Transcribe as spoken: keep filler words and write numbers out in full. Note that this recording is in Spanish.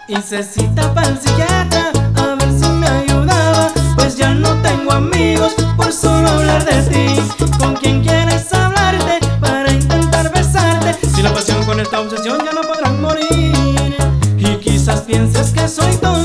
Hice cita para el psiquiatra a ver si me ayudaba, pues ya no tengo amigos por solo hablar de ti. ¿Con quién quieres hablarte para intentar besarte? Si la pasión con esta obsesión ya no podrán morir. Y quizás pienses que soy todo